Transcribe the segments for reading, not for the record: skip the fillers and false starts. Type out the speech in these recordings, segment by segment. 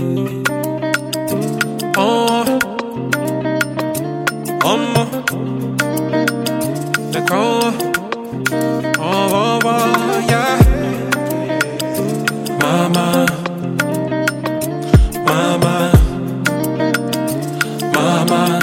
Oh, the crown. Oh, yeah. Mama, mama, mama.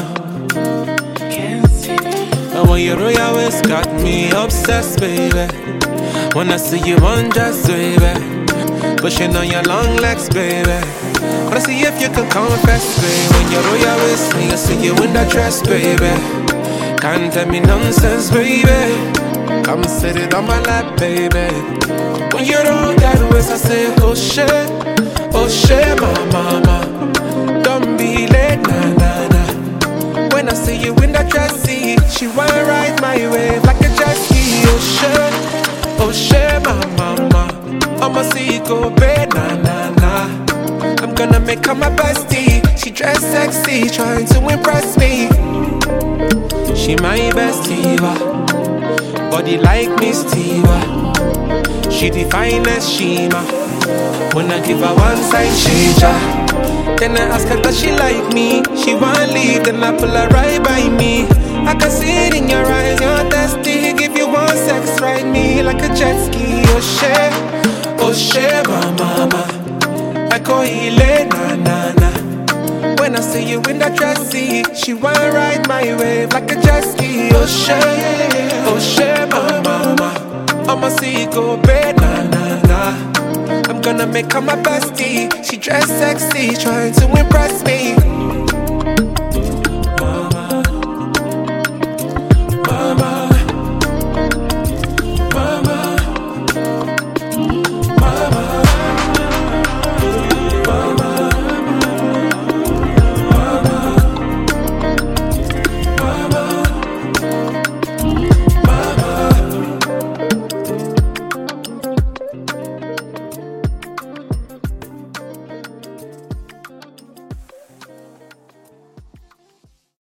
And when you roll your waist, got me obsessed, baby. When I see you undressed, baby. Pushing on your long legs, baby. Wanna see if you can confess, baby. When you roll your waist, and I see you in that dress, baby. Can't tell me nonsense, baby. Come sit it on my lap, baby. When you roll that waist, I say, oh shit, my mama. Don't be late, nah, nah, nah. When I see you in that dress, see, she wanna ride my wave like a jet ski. Oh shit, my mama. I'ma see you go bad, nah, nah, nah. I'm gonna make her my bestie. She dress sexy, trying to impress me. She my bestie, body like Miss Tiva. She the finest Shima. When I give her one side, she ja. Then I ask her does she like me. She won't leave, then I pull her right by me. I can see it in your eyes, you're thirsty. Give you one sex, ride me like a jet ski. Oh shit, my mama. I call Ile, na na na. When I see you in that dress, see, she wanna ride my wave like a jet ski. Oh shit, my mama. I'ma see you go bad, na na na. I'm gonna make her my bestie. She dress sexy, trying to impress me.